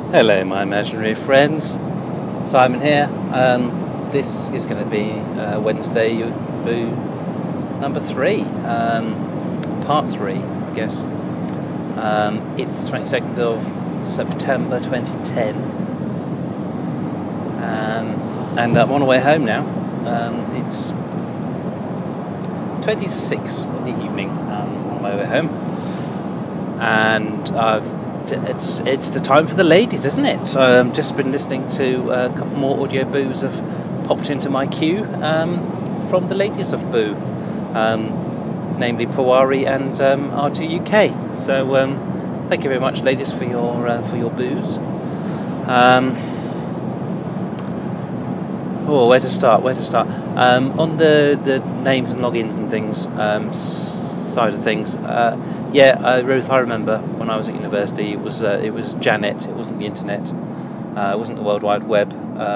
Hello, my imaginary friends. Simon here. This is going to be Wednesday Boo number 3, part 3, I guess. It's the 22nd of September 2010, and I'm on the way home now. It's 26 in the evening. On my way home, and it's the time for the ladies, isn't it? So I've just been listening to a couple more audio boos have popped into my queue from the ladies of Boo, namely Pawari and R2UK. So thank you very much, ladies, for your boos. Where to start? On the names and logins and things side of things. Ruth, I remember when I was at university, it was Janet. It wasn't the internet. It wasn't the World Wide Web.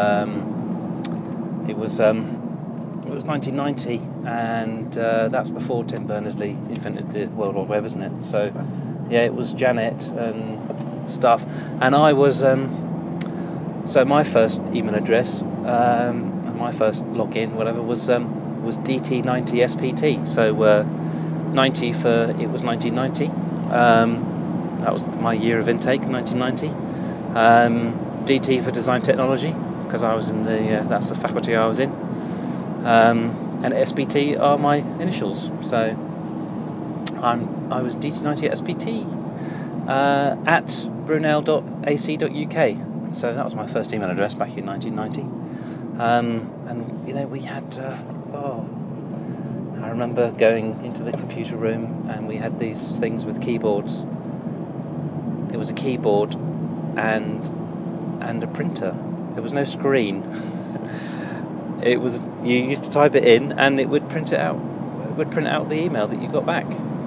It was 1990, and that's before Tim Berners-Lee invented the World Wide Web, isn't it? So, yeah, it was Janet and stuff. And I was so my first email address, and my first login, whatever, was DT90SPT. So 90 for it was 1990. That was my year of intake, 1990. DT for design technology, because I was in that's the faculty I was in. And SPT are my initials. So I was DT90SPT at brunel.ac.uk. So that was my first email address back in 1990. And we had I remember going into the computer room, and we had these things with keyboards. It was a keyboard and a printer. There was no screen. You used to type it in, and it would print it out. It would print out the email that you got back.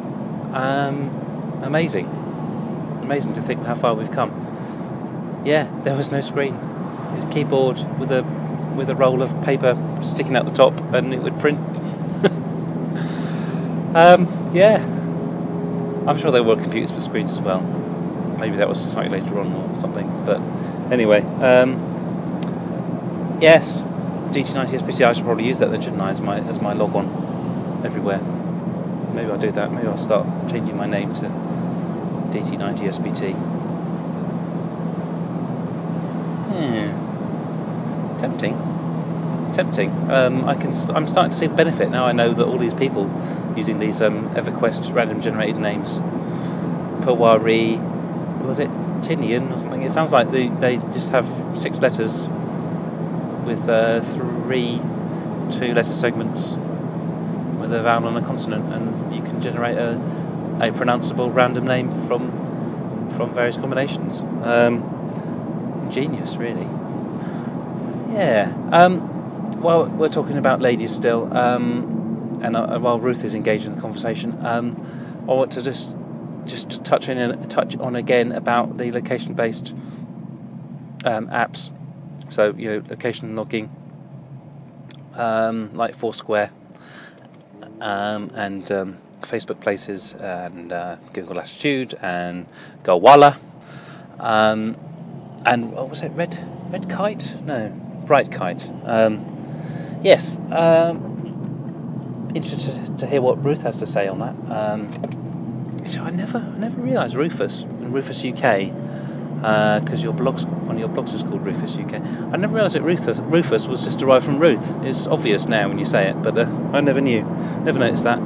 Amazing to think how far we've come. Yeah, there was no screen. It was a keyboard with a roll of paper sticking out the top, and it would print. I'm sure there were computers with screens as well. Maybe that was slightly later on or something. But anyway, yes, DT90SPT. I should probably use that then, shouldn't I, as my log on everywhere. Maybe I'll do that. Maybe I'll start changing my name to DT90SPT. Tempting. I'm starting to see the benefit now. I know that all these people using these EverQuest random generated names, Pawari, was it Tinian or something? It sounds like they just have 6 letters with 3 2-letter segments with a vowel and a consonant, and you can generate a pronounceable random name from various combinations. Genius, really. Yeah. Well, we're talking about ladies still, and while Ruth is engaged in the conversation, I want to just touch on again about the location-based apps. So location logging, like Foursquare, and Facebook Places, and Google Latitude, and Gowalla, and what was it? Red Kite? No, Bright Kite. Yes. Interested to hear what Ruth has to say on that. I never realised Rufus and Rufus UK, because one of your blogs is called Rufus UK. I never realised that Rufus was just derived from Ruth. It's obvious now when you say it, but I never noticed that.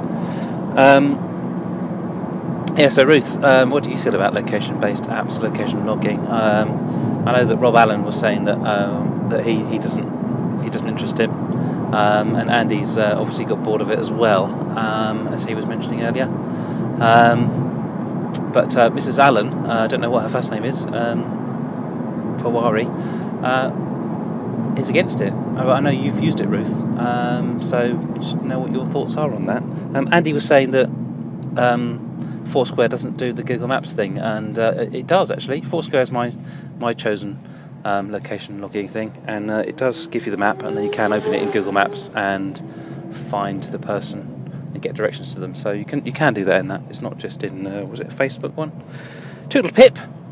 So Ruth, what do you feel about location-based apps, location logging? I know that Rob Allen was saying that he doesn't interest him. And Andy's obviously got bored of it as well, as he was mentioning earlier. But Mrs. Allen, I don't know what her first name is, Pawari, is against it. I know you've used it, Ruth, so I just know what your thoughts are on that. Andy was saying that Foursquare doesn't do the Google Maps thing, and it does actually. Foursquare is my chosen location logging thing, and it does give you the map, and then you can open it in Google Maps and find the person and get directions to them. So you can do that in that. It's not just in was it a Facebook one? Toodle pip.